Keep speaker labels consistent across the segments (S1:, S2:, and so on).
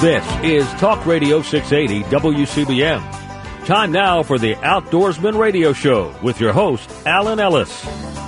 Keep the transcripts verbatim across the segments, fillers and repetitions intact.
S1: This is Talk Radio six eighty W C B M. Time now for the Outdoorsman Radio Show with your host, Alan Ellis.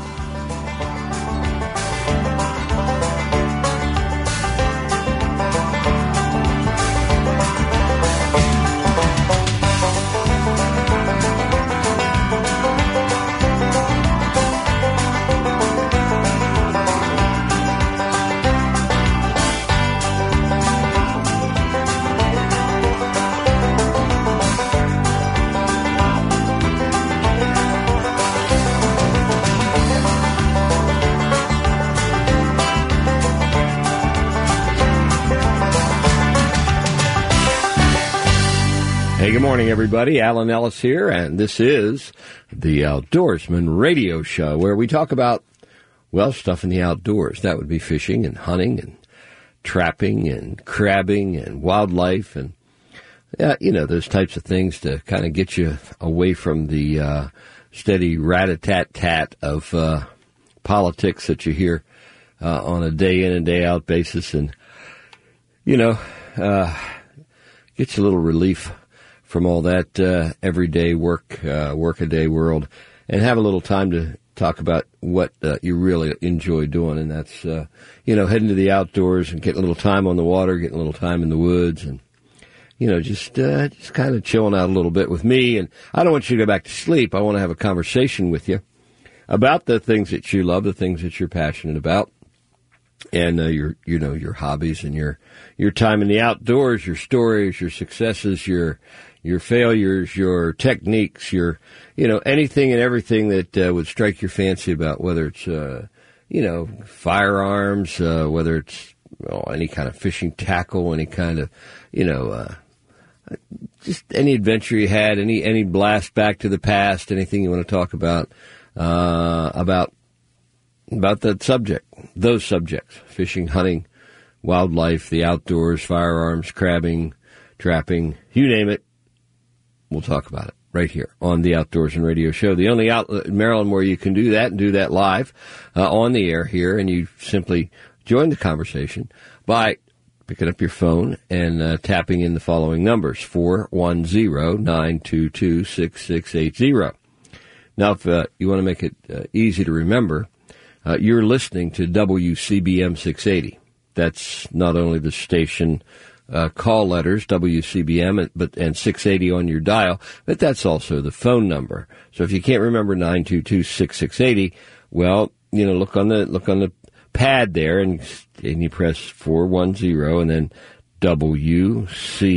S2: Hey, good morning, everybody. Alan Ellis here, and this is the Outdoorsman Radio Show, where we talk about, well, stuff in the outdoors. That would be fishing and hunting and trapping and crabbing and wildlife and, uh, you know, those types of things to kind of get you away from the uh, steady rat-a-tat-tat of uh, politics that you hear uh, on a day-in and day-out basis. And, you know, uh, gets you a little relief from all that uh, everyday work, uh, work-a-day world, and have a little time to talk about what uh, you really enjoy doing, and that's, uh, you know, heading to the outdoors and getting a little time on the water, getting a little time in the woods, and, you know, just uh, just kind of chilling out a little bit with me. And I don't want you to go back to sleep. I want to have a conversation with you about the things that you love, the things that you're passionate about, and uh, your, you know, your hobbies and your your time in the outdoors, your stories, your successes, your your failures, your techniques, your, you know, anything and everything that uh, would strike your fancy about, whether it's, uh, you know, firearms, uh, whether it's well, any kind of fishing tackle, any kind of, you know, uh, just any adventure you had, any any blast back to the past, anything you want to talk about, uh, about, about that subject, those subjects, fishing, hunting, wildlife, the outdoors, firearms, crabbing, trapping, you name it. We'll talk about it right here on the Outdoorsman Radio Show, the only outlet in Maryland where you can do that and do that live uh, on the air here. And you simply join the conversation by picking up your phone and uh, tapping in the following numbers, four one zero, nine two two, six six eight zero. Now, if uh, you want to make it uh, easy to remember, uh, you're listening to W C B M six eighty. That's not only the station Uh, call letters, W C B M, but and six eighty on your dial, but that's also the phone number. So if you can't remember nine two two, six six eight zero, well, you know, look on the look on the pad there, and, and you press four one zero, and then W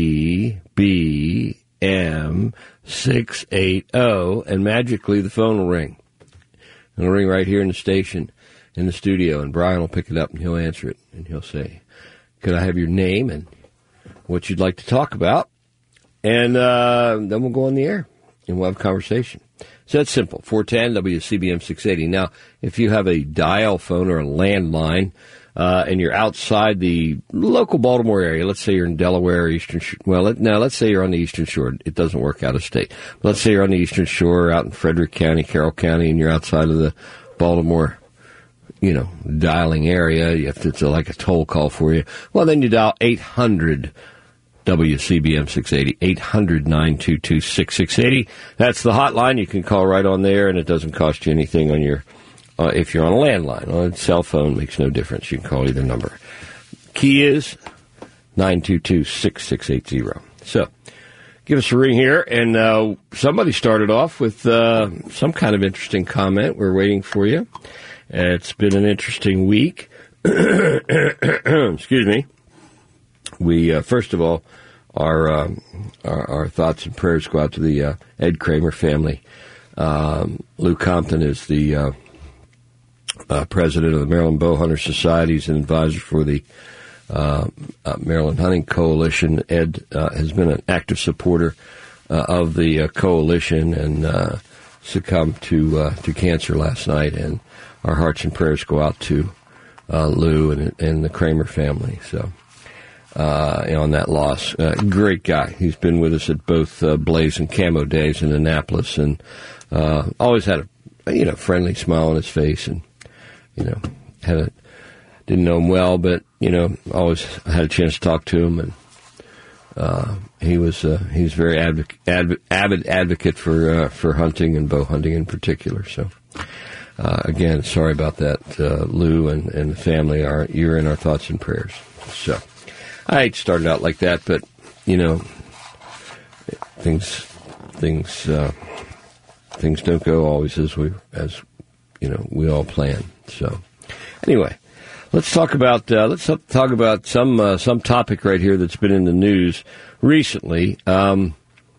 S2: C B M six eight zero, and magically the phone will ring. It'll ring right here in the station, in the studio, and Brian will pick it up, and he'll answer it, and he'll say, could I have your name and what you'd like to talk about, and uh, then we'll go on the air, and we'll have a conversation. So that's simple, four one zero W C B M six eighty. Now, if you have a dial phone or a landline, uh, and you're outside the local Baltimore area, let's say you're in Delaware or Eastern Shore, well, let, now let's say you're on the Eastern Shore. It doesn't work out of state. But let's say you're on the Eastern Shore, out in Frederick County, Carroll County, and you're outside of the Baltimore, you know, dialing area. You have to, it's like a toll call for you. Well, then you dial eight hundred W C B M six eighty, eight hundred, nine two two, six six eight zero. That's the hotline. You can call right on there, and it doesn't cost you anything on your, uh, if you're on a landline. On a cell phone, makes no difference. You can call either number. Key is nine two two, six six eight zero. So, give us a ring here, and uh, somebody started off with uh, some kind of interesting comment. We're waiting for you. It's been an interesting week. Excuse me. We, uh, first of all, our, um, our our thoughts and prayers go out to the uh, Ed Kramer family. Um, Lou Compton is the uh, uh, president of the Maryland Bowhunter Society. He's an advisor for the uh, uh, Maryland Hunting Coalition. Ed uh, has been an active supporter uh, of the uh, coalition and uh, succumbed to uh, to cancer last night. And our hearts and prayers go out to uh, Lou and, and the Kramer family. So. Uh, on that loss. Uh, great guy. He's been with us at both uh, Blaze and Camo Days in Annapolis, and uh, always had a you know friendly smile on his face, and you know had a didn't know him well, but you know always had a chance to talk to him, and uh, he was uh, he's very adv- adv- avid advocate for uh, for hunting and bow hunting in particular. So uh, again, sorry about that, uh, Lou and, and the family. Are you're in our thoughts and prayers. So I started out like that, but you know, things things uh, things don't go always as we as you know we all plan. So anyway. Let's talk about uh, let's talk about some uh, some topic right here that's been in the news recently. Um,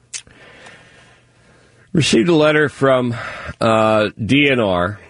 S2: received a letter from uh, D N R,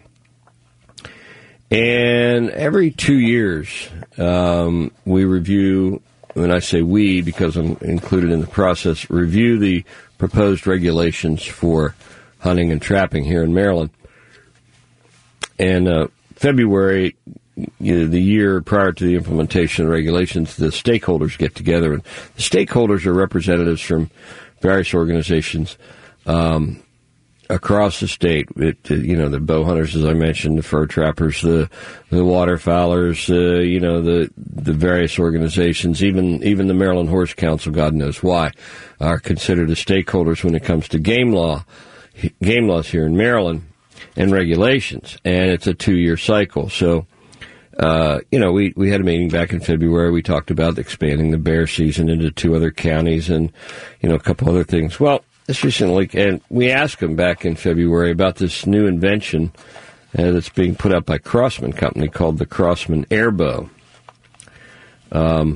S2: and every two years um, we review. When I say we, because I'm included in the process, review the proposed regulations for hunting and trapping here in Maryland. And uh, February. You know, the year prior to the implementation of regulations, the stakeholders get together, and the stakeholders are representatives from various organizations um, across the state. It, you know, the bow hunters, as I mentioned, the fur trappers, the the waterfowlers, uh, you know, the the various organizations, even even the Maryland Horse Council, God knows why, are considered as stakeholders when it comes to game law, game laws here in Maryland, and regulations. And it's a two-year cycle, so. Uh, you know, we, we had a meeting back in February. We talked about expanding the bear season into two other counties and, you know, a couple other things. Well, this recently, and we asked them back in February about this new invention uh, that's being put out by Crossman Company called the Crossman Airbow. Um,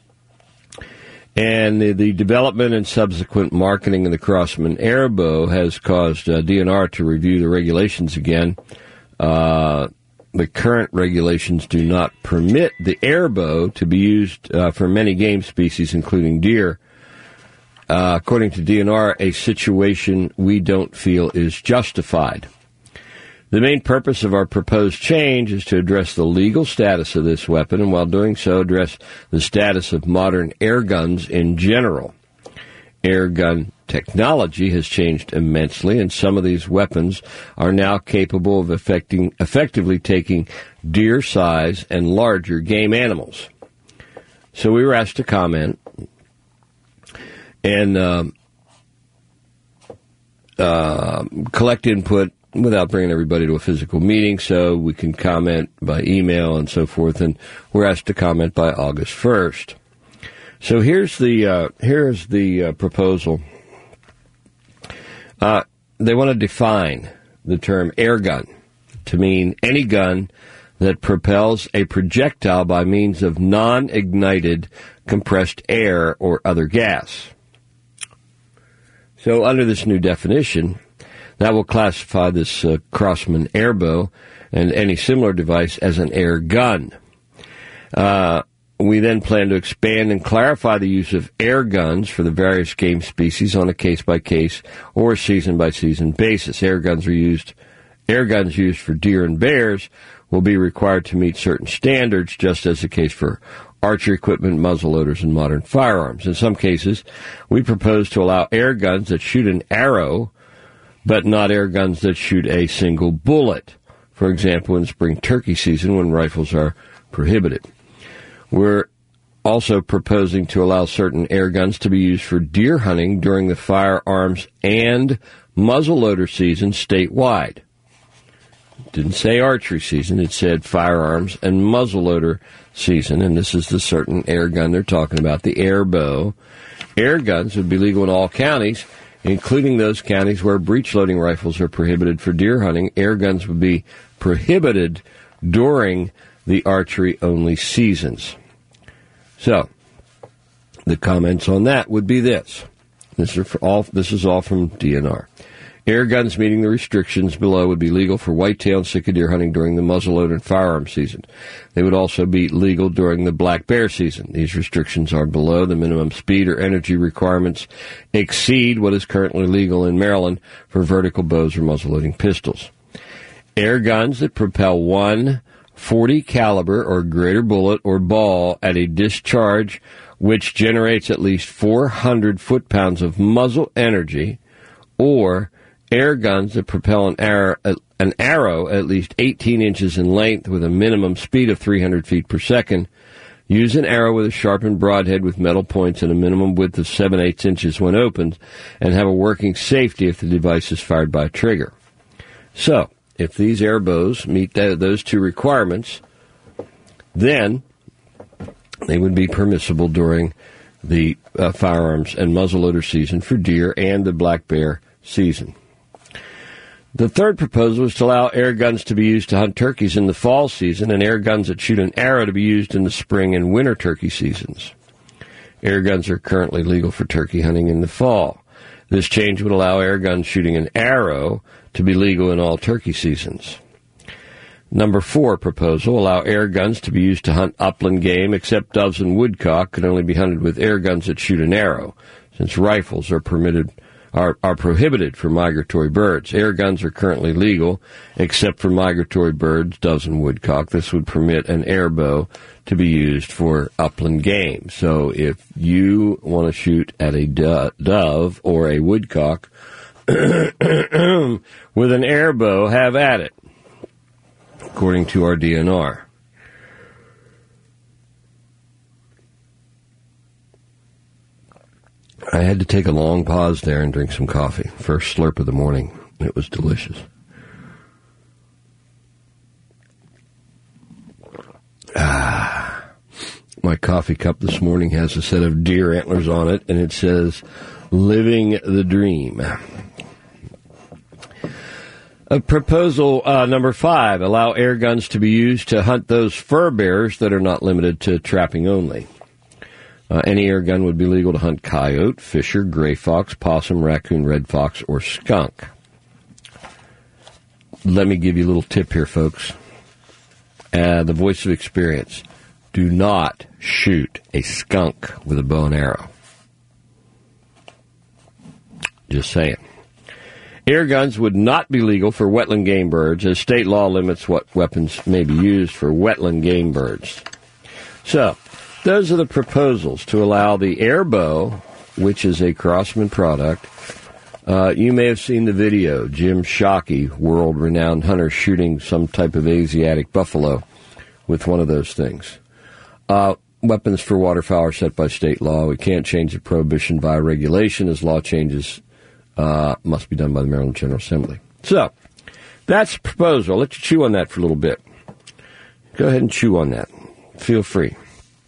S2: and the, the development and subsequent marketing of the Crossman Airbow has caused uh, D N R to review the regulations again. Uh, The current regulations do not permit the airbow to be used uh, for many game species, including deer. Uh, according to D N R, a situation we don't feel is justified. The main purpose of our proposed change is to address the legal status of this weapon, and while doing so, address the status of modern air guns in general. Air gun technology has changed immensely, and some of these weapons are now capable of affecting, effectively taking deer size and larger game animals. So we were asked to comment and um, uh, collect input without bringing everybody to a physical meeting, so we can comment by email and so forth, and we're asked to comment by August first. So here's the uh, here's the uh, proposal. Uh, they want to define the term air gun to mean any gun that propels a projectile by means of non-ignited compressed air or other gas. So under this new definition, that will classify this uh, Crossman Airbow and any similar device as an air gun. Uh, We then plan to expand and clarify the use of air guns for the various game species on a case-by-case or season-by-season basis. Air guns are used, air guns used for deer and bears will be required to meet certain standards, just as the case for archery equipment, muzzleloaders, and modern firearms. In some cases, we propose to allow air guns that shoot an arrow, but not air guns that shoot a single bullet. For example, in spring turkey season when rifles are prohibited. We're also proposing to allow certain air guns to be used for deer hunting during the firearms and muzzleloader season statewide. It didn't say archery season, it said firearms and muzzleloader season, and this is the certain air gun they're talking about, the Airbow. Air guns would be legal in all counties, including those counties where breech-loading rifles are prohibited for deer hunting. Air guns would be prohibited during the archery-only seasons. So, the comments on that would be this. This is all, this is all from D N R. Air guns meeting the restrictions below would be legal for whitetail and sitka deer hunting during the muzzleloader and firearm season. They would also be legal during the black bear season. These restrictions are below the minimum speed or energy requirements exceed what is currently legal in Maryland for vertical bows or muzzleloading pistols. Air guns that propel one forty caliber or greater bullet or ball at a discharge which generates at least four hundred foot-pounds of muzzle energy, or air guns that propel an arrow, an arrow at least eighteen inches in length with a minimum speed of three hundred feet per second Use an arrow with a sharpened broadhead with metal points and a minimum width of seven eighths inches when opened, and have a working safety if the device is fired by a trigger. So, if these air bows meet that, those two requirements, then they would be permissible during the uh, firearms and muzzleloader season for deer and the black bear season. The third proposal is to allow air guns to be used to hunt turkeys in the fall season and air guns that shoot an arrow to be used in the spring and winter turkey seasons. Air guns are currently legal for turkey hunting in the fall. This change would allow air guns shooting an arrow to be legal in all turkey seasons. Number four proposal, allow air guns to be used to hunt upland game, except doves and woodcock can only be hunted with air guns that shoot an arrow, since rifles are permitted Are, are prohibited for migratory birds. Air guns are currently legal, except for migratory birds, doves and woodcock. This would permit an air bow to be used for upland game. So if you want to shoot at a do- dove or a woodcock with an air bow, have at it, according to our D N R. I had to take a long pause there and drink some coffee. First slurp of the morning. It was delicious. Ah, my coffee cup this morning has a set of deer antlers on it, and it says, "Living the Dream." A proposal uh, number five, allow air guns to be used to hunt those fur bears that are not limited to trapping only. Uh, any air gun would be legal to hunt coyote, fisher, gray fox, possum, raccoon, red fox, or skunk. Let me give you a little tip here, folks. Uh, the voice of experience. Do not shoot a skunk with a bow and arrow. Just saying. Air guns would not be legal for wetland game birds, as state law limits what weapons may be used for wetland game birds. So, those are the proposals to allow the air bow, which is a Crosman product. Uh, you may have seen the video, Jim Shockey, world-renowned hunter, shooting some type of Asiatic buffalo with one of those things. Uh, weapons for waterfowl are set by state law. We can't change the prohibition via regulation, as law changes uh, must be done by the Maryland General Assembly. So, that's the proposal. I'll let you chew on that for a little bit. Go ahead and chew on that. Feel free.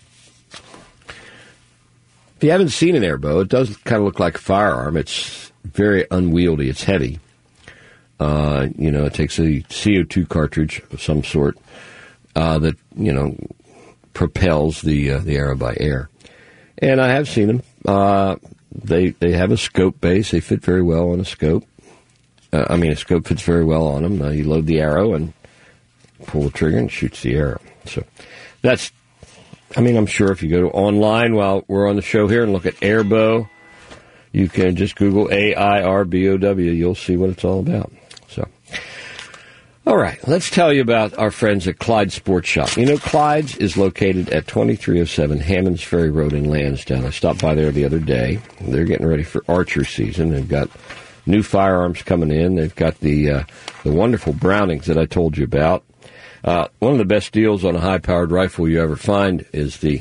S2: If you haven't seen an air bow, it does kind of look like a firearm. It's very unwieldy. It's heavy. Uh, you know, it takes a C O two cartridge of some sort uh, that, you know, propels the uh, the arrow by air. And I have seen them. Uh, they they have a scope base. They fit very well on a scope. Uh, I mean, a scope fits very well on them. Uh, you load the arrow and pull the trigger and it shoots the arrow. So that's, I mean, I'm sure if you go to online while we're on the show here and look at air bow, you can just Google A I R B O W. You'll see what it's all about. So, all right, let's tell you about our friends at Clyde Sports Shop. You know, Clyde's is located at twenty-three oh seven Hammonds Ferry Road in Lansdowne. I stopped by there the other day. They're getting ready for archery season. They've got new firearms coming in. They've got the uh, the wonderful Brownings that I told you about. Uh, one of the best deals on a high-powered rifle you ever find is the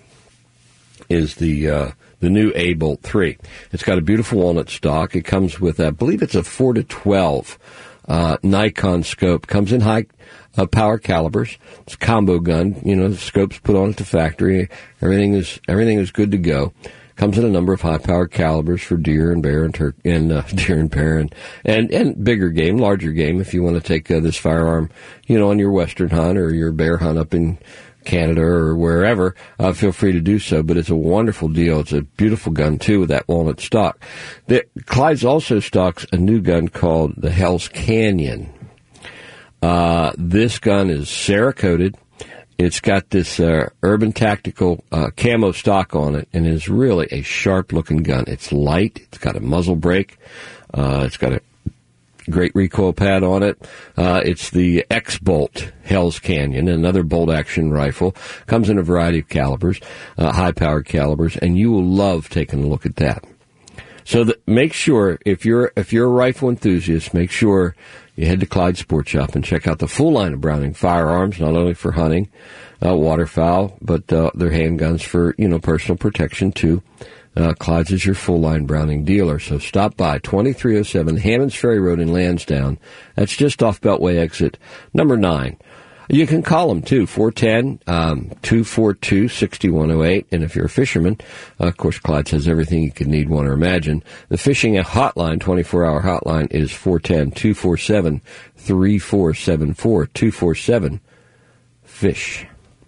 S2: is the uh, the new A-Bolt three. It's got a beautiful walnut stock. It comes with, I believe it's a four to twelve uh, Nikon scope. Comes in high uh, power calibers. It's a combo gun. You know, the scope's put on at the factory. Everything is everything is good to go. Comes in a number of high-powered calibers for deer and bear and tur- and uh, deer and bear and, and and bigger game, larger game. If you want to take uh, this firearm, you know, on your western hunt or your bear hunt up in Canada or wherever, uh, feel free to do so. But it's a wonderful deal. It's a beautiful gun too with that walnut stock. The, Clyde's also stocks a new gun called the Hell's Canyon. Uh, this gun is Cerakoted. It's got this uh, Urban Tactical uh, camo stock on it, and is really a sharp-looking gun. It's light. It's got a muzzle brake. Uh, it's got a great recoil pad on it. Uh, it's the X-Bolt Hell's Canyon, another bolt-action rifle. Comes in a variety of calibers, uh, high-powered calibers, and you will love taking a look at that. So that, make sure, if you're if you're a rifle enthusiast, make sure you head to Clyde Sports Shop and check out the full line of Browning firearms, not only for hunting, uh, waterfowl, but uh, their handguns for, you know, personal protection too. Uh, Clyde's is your full-line Browning dealer, so stop by, twenty-three oh seven Hammonds Ferry Road in Lansdowne. That's just off Beltway exit number nine. You can call them, too, four one zero, two four two, six one zero eight. And if you're a fisherman, uh, of course, Clyde's has everything you could need, want, or imagine. The fishing hotline, twenty-four hour hotline, is four one zero, two four seven, three four seven four, two four seven, FISH.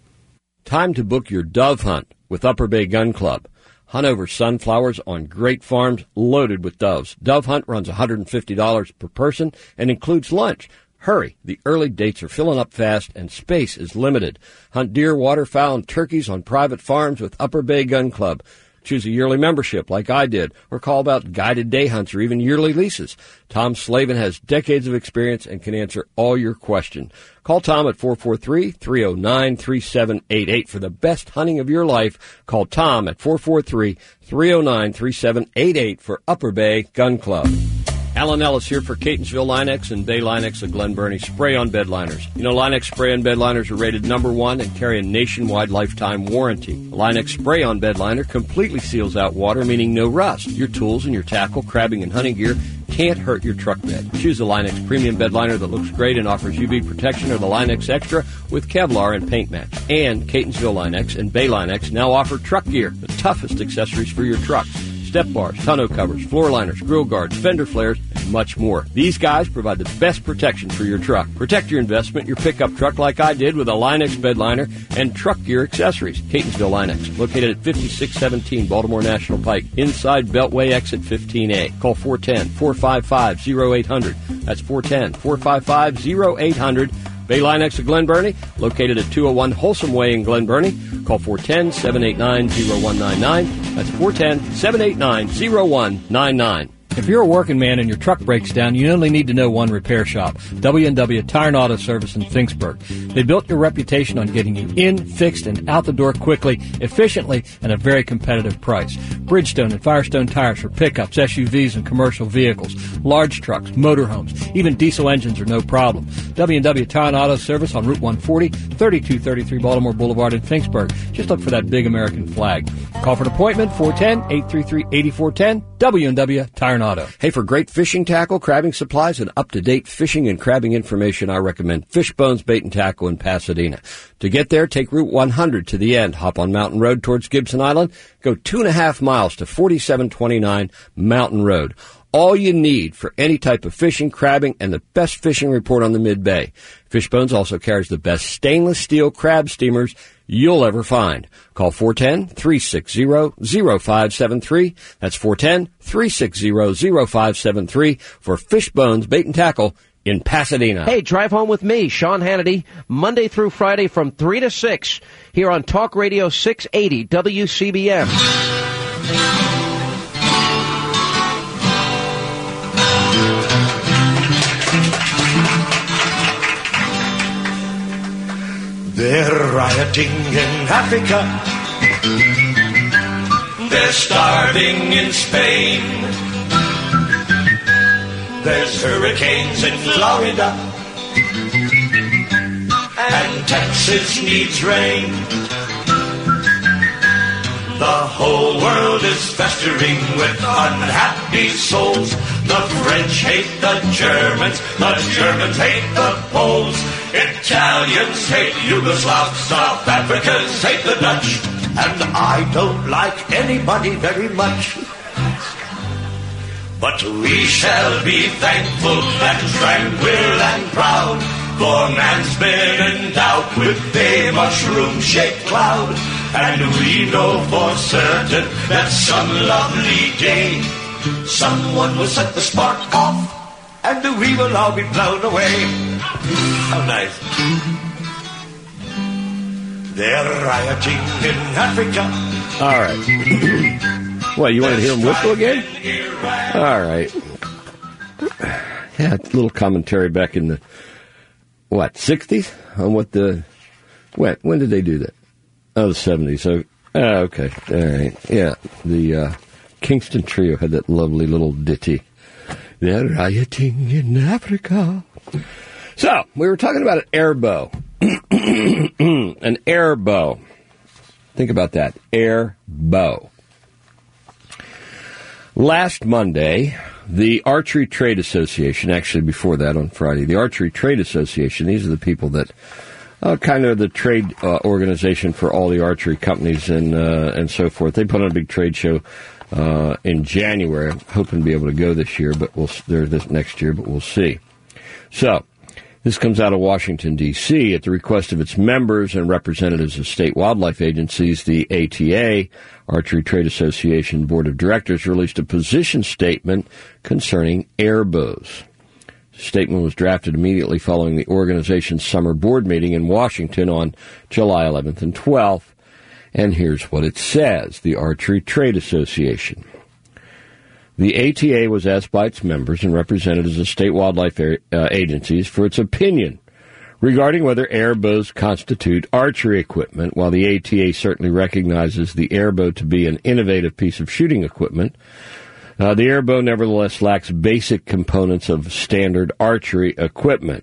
S2: Time to book your dove hunt with Upper Bay Gun Club. Hunt over sunflowers on great farms loaded with doves. Dove Hunt runs one hundred fifty dollars per person and includes lunch. Hurry, the early dates are filling up fast and space is limited. Hunt deer, waterfowl, and turkeys on private farms with Upper Bay Gun Club. Choose a yearly membership like I did, or call about guided day hunts or even yearly leases. Tom Slavin has decades of experience and can answer all your questions. Call Tom at four four three, three oh nine, three seven eight eight for the best hunting of your life. Call Tom at four four three, three oh nine, three seven eight eight for Upper Bay Gun Club. Alan Ellis here for Catonsville Line-X and Bay Line-X of Glen Burnie spray-on bed liners. You know, Line-X spray-on bed liners are rated number one and carry a nationwide lifetime warranty. A Line-X spray-on bed liner completely seals out water, meaning no rust. Your tools and your tackle, crabbing, and hunting gear can't hurt your truck bed. Choose the Line-X premium bed liner that looks great and offers U V protection, or the Line-X Extra with Kevlar and paint match. And Catonsville Line-X and Bay Line-X now offer truck gear, the toughest accessories for your truck. Step bars, tonneau covers, floor liners, grill guards, fender flares, and much more. These guys provide the best protection for your truck. Protect your investment, your pickup truck, like I did with a Line-X bed liner and truck gear accessories. Catonsville Line-X, located at fifty-six seventeen Baltimore National Pike, inside Beltway exit fifteen A. Call four one zero, four five five, oh eight hundred. That's four one zero, four five five, oh eight hundred. Bay Line-X of Glen Burnie, located at two oh one Wholesome Way in Glen Burnie. Call four one zero, seven eight nine, oh one nine nine. That's four one zero, seven eight nine, oh one nine nine.
S3: If you're a working man and your truck breaks down, you only need to know one repair shop, W and W Tire and Auto Service in Finksburg. They built your reputation on getting you in, fixed, and out the door quickly, efficiently, and at a very competitive price. Bridgestone and Firestone tires for pickups, S U Vs, and commercial vehicles, large trucks, motorhomes, even diesel engines are no problem. W and W Tire and Auto Service on Route one forty, thirty-two thirty-three Baltimore Boulevard in Finksburg. Just look for that big American flag. Call for an appointment, four one zero, eight three three, eight four one zero, W and W Tire and Auto.
S2: Hey, for great fishing tackle, crabbing supplies, and up-to-date fishing and crabbing information, I recommend Fishbones Bait and Tackle in Pasadena. To get there, take Route one hundred to the end, hop on Mountain Road towards Gibson Island, go two and a half miles to forty-seven twenty-nine Mountain Road. All you need for any type of fishing, crabbing, and the best fishing report on the Mid-Bay. Fishbones also carries the best stainless steel crab steamers you'll ever find. Call four one zero, three six zero, zero five seven three. That's four one zero, three six zero, zero five seven three for Fishbones Bait and Tackle in Pasadena.
S4: Hey, drive home with me, Sean Hannity, Monday through Friday from three to six here on Talk Radio six eighty W C B M.
S5: They're rioting in Africa. They're starving in Spain. There's hurricanes in Florida. And Texas needs rain. The whole world is festering with unhappy souls. The French hate the Germans. The Germans hate the Poles. Italians hate Yugoslavs. South Africans hate the Dutch. And I don't like anybody very much. But we shall be thankful and tranquil and proud, for man's been endowed with a mushroom-shaped cloud. And we know for certain that some lovely day someone will set the spark off, and we will all be blown away. How nice. They're rioting in Africa.
S2: All right. What, you wanted to hear him whistle again? All right. Yeah, a little commentary back in the, what, sixties? On what the, what, when did they do that? Oh, the seventies. So, uh, okay. All right. Yeah. The, uh, Kingston Trio had that lovely little ditty. They're rioting in Africa. So, we were talking about an air bow. An air bow. Think about that. Air bow. Last Monday, the Archery Trade Association, actually before that on Friday, the Archery Trade Association, these are the people that uh, kind of the trade uh, organization for all the archery companies and uh, and so forth. They put on a big trade show uh, in January. I'm hoping to be able to go this year, but we'll there this next year, but we'll see. So, this comes out of Washington, D C At the request of its members and representatives of state wildlife agencies. The A T A, Archery Trade Association Board of Directors, released a position statement concerning air bows. The statement was drafted immediately following the organization's summer board meeting in Washington on July eleventh and twelfth. And here's what it says, the Archery Trade Association. The A T A was asked by its members and representatives of state wildlife uh, agencies for its opinion regarding whether air bows constitute archery equipment. While the A T A certainly recognizes the air bow to be an innovative piece of shooting equipment, uh, the air bow nevertheless lacks basic components of standard archery equipment.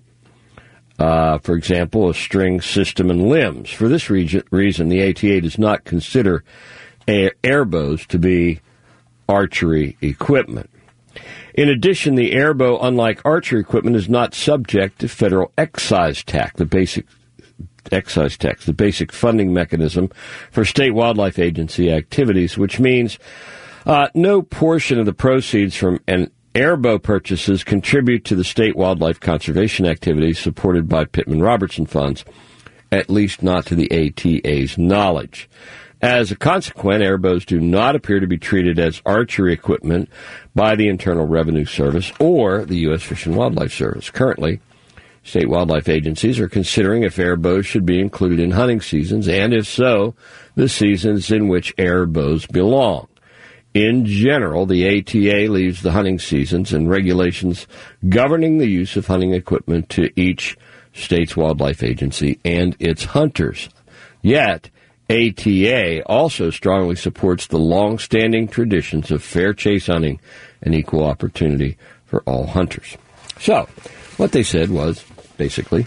S2: Uh, for example, a string system and limbs. For this re- reason, the A T A does not consider air, air bows to be archery equipment. In addition, the air bow, unlike archery equipment, is not subject to federal excise tax, the basic excise tax, the basic funding mechanism for state wildlife agency activities, which means uh, no portion of the proceeds from an air bow purchases contribute to the state wildlife conservation activities supported by Pittman-Robertson funds, at least not to the A T A's knowledge. As a consequence, air bows do not appear to be treated as archery equipment by the Internal Revenue Service or the U S Fish and Wildlife Service. Currently, state wildlife agencies are considering if air bows should be included in hunting seasons, and if so, the seasons in which air bows belong. In general, the A T A leaves the hunting seasons and regulations governing the use of hunting equipment to each state's wildlife agency and its hunters. Yet, A T A also strongly supports the long-standing traditions of fair chase hunting and equal opportunity for all hunters. So, what they said was, basically,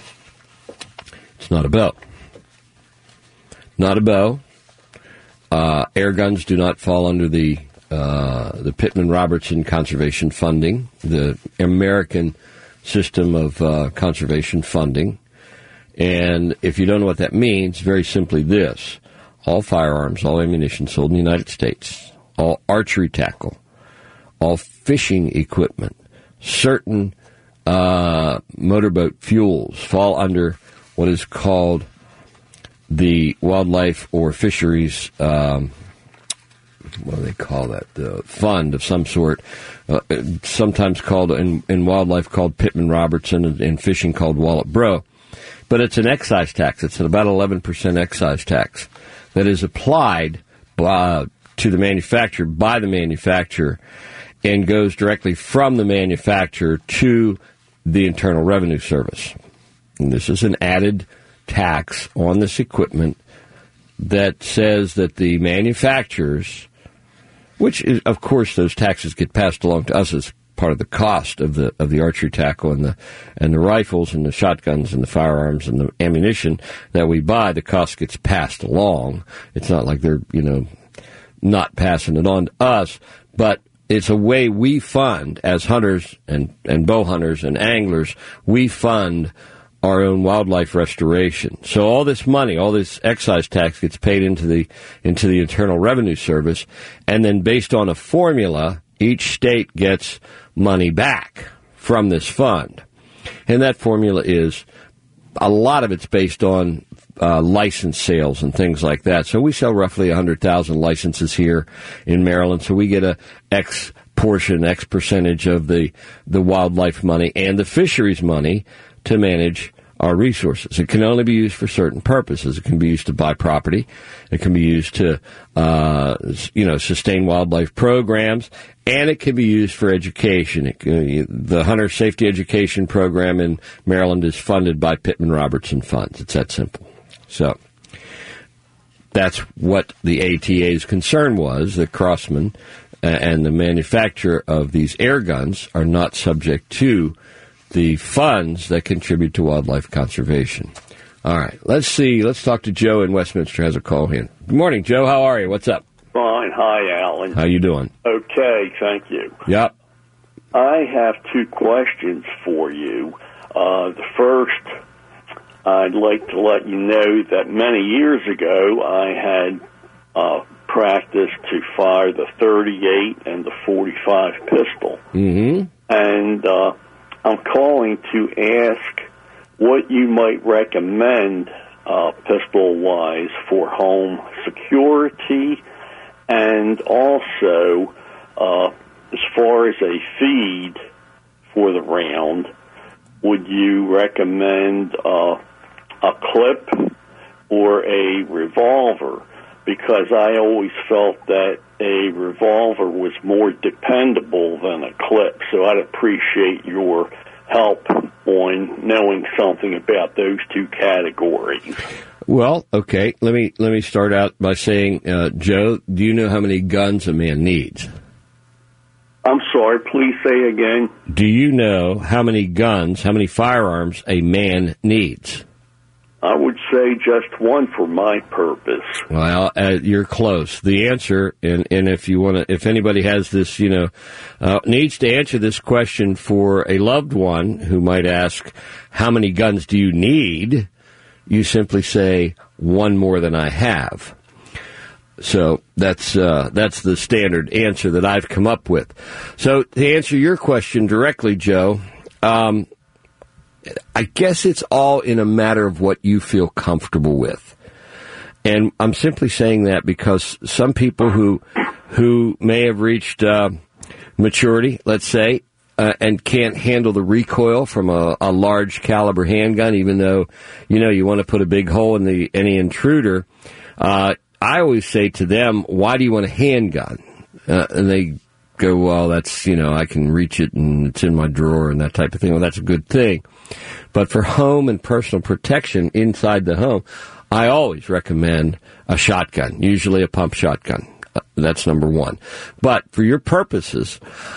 S2: it's not a bow. Not a bow. Uh, air guns do not fall under the uh, the Pittman-Robertson conservation funding, the American system of uh, conservation funding. And if you don't know what that means, very simply this. All firearms, all ammunition sold in the United States, all archery tackle, all fishing equipment, certain uh, motorboat fuels fall under what is called the wildlife or fisheries, um, what do they call that, the fund of some sort, uh, sometimes called, in, in wildlife called Pittman-Robertson, and in fishing called Wallet-Bro. But it's an excise tax. It's about eleven percent excise tax that is applied by, to the manufacturer by the manufacturer and goes directly from the manufacturer to the Internal Revenue Service. And this is an added tax on this equipment that says that the manufacturers, which is, of course, those taxes get passed along to us as part of the cost of the of the archery tackle and the and the rifles and the shotguns and the firearms and the ammunition that we buy, the cost gets passed along. It's not like they're, you know, not passing it on to us, but it's a way we fund, as hunters and, and bow hunters and anglers, we fund our own wildlife restoration. So all this money, all this excise tax gets paid into the into the Internal Revenue Service, and then based on a formula, each state gets money back from this fund. And that formula is, a lot of it's based on uh, license sales and things like that. So we sell roughly one hundred thousand licenses here in Maryland, so we get a X portion, X percentage of the, the wildlife money and the fisheries money to manage our resources. It can only be used for certain purposes. It can be used to buy property. It can be used to, uh, you know, sustain wildlife programs, and it can be used for education. It, uh, the Hunter Safety Education Program in Maryland is funded by Pittman-Robertson funds. It's that simple. So that's what the A T A's concern was, that Crossman and the manufacturer of these air guns are not subject to the funds that contribute to wildlife conservation. All right, let's see. Let's talk to Joe in Westminster. Has a call in. Good morning, Joe. How are you? What's up?
S6: Fine. Hi, Alan.
S2: How you doing?
S6: Okay, thank you.
S2: Yep.
S6: I have two questions for you. Uh, the first, I'd like to let you know that many years ago I had uh, practiced to fire the thirty-eight and the forty-five pistol.
S2: Mm-hmm.
S6: And uh, I'm calling to ask what you might recommend uh, pistol-wise for home security, and also uh, as far as a feed for the round, would you recommend uh, a clip or a revolver? Because I always felt that a revolver was more dependable than a clip, so I'd appreciate your help on knowing something about those two categories.
S2: Well, okay. Let me let me start out by saying, uh, Joe, do you know how many guns a man needs?
S6: I'm sorry, please say again.
S2: Do you know how many guns, how many firearms a man needs?
S6: I would say just one for my purpose.
S2: Well, uh, you're close. The answer, and, and if you want to, if anybody has this, you know, uh, needs to answer this question for a loved one who might ask, how many guns do you need? You simply say, one more than I have. So that's uh, that's the standard answer that I've come up with. So to answer your question directly, Joe, um, I guess it's all in a matter of what you feel comfortable with. And I'm simply saying that because some people who who may have reached uh, maturity, let's say, uh, and can't handle the recoil from a, a large caliber handgun, even though, you know, you want to put a big hole in the any intruder, uh, I always say to them, why do you want a handgun? Uh, and they go, well, that's, you know, I can reach it and it's in my drawer and that type of thing. Well, that's a good thing. But for home and personal protection inside the home, I always recommend a shotgun, usually a pump shotgun. Uh, that's number one. But for your purposes,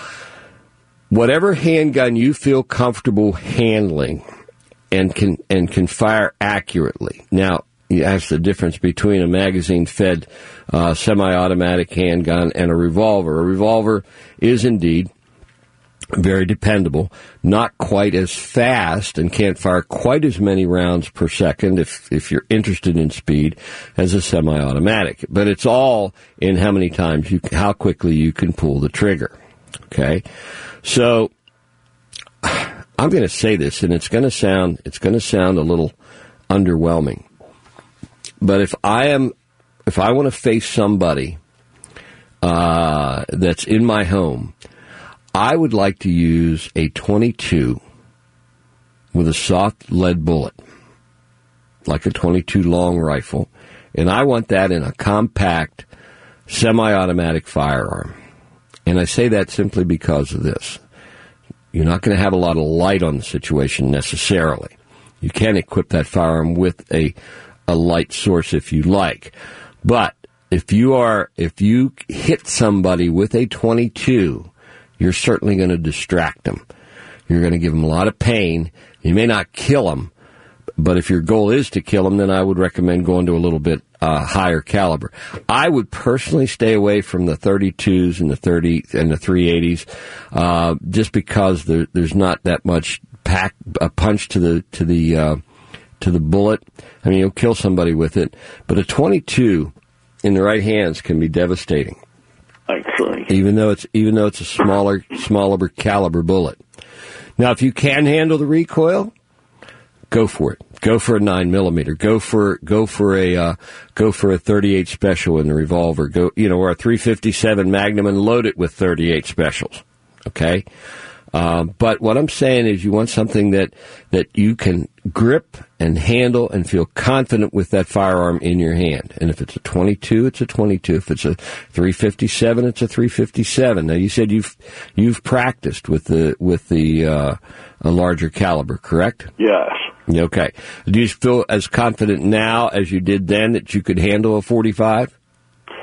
S2: whatever handgun you feel comfortable handling and can and can fire accurately. Now, that's the difference between a magazine-fed uh, semi-automatic handgun and a revolver. A revolver is indeed very dependable, not quite as fast and can't fire quite as many rounds per second if, if you're interested in speed as a semi-automatic. But it's all in how many times you, how quickly you can pull the trigger. Okay? So, I'm going to say this, and it's going to sound, it's going to sound a little underwhelming. But if I am, if I want to face somebody uh, that's in my home, I would like to use a twenty-two with a soft lead bullet, like a twenty-two long rifle, and I want that in a compact, semi-automatic firearm. And I say that simply because of this. You're not going to have a lot of light on the situation necessarily. You can equip that firearm with a a light source if you like. But if you are, if you hit somebody with a twenty-two, you're certainly going to distract them. You're going to give them a lot of pain. You may not kill them, but if your goal is to kill them, then I would recommend going to a little bit uh, higher caliber. I would personally stay away from the thirty-twos and the thirty and the three eighties, uh, just because there, there's not that much pack, a punch to the to the uh, to the bullet. I mean, you'll kill somebody with it, but a twenty-two in the right hands can be devastating.
S6: Actually,
S2: even though it's even though it's a smaller smaller caliber bullet. Now, if you can handle the recoil, go for it. Go for a nine millimeter. Go for go for a uh, go for a thirty-eight special in the revolver. Go, you know, or a three fifty-seven Magnum and load it with thirty-eight specials. Okay. Um, but what I'm saying is you want something that, that you can grip and handle and feel confident with that firearm in your hand. And if it's a twenty-two, it's a twenty-two. If it's a three fifty-seven, it's a three fifty-seven. Now, you said you've you've practiced with the with the uh, a larger caliber, correct?
S6: Yes.
S2: Okay. Do you feel as confident now as you did then that you could handle a forty-five?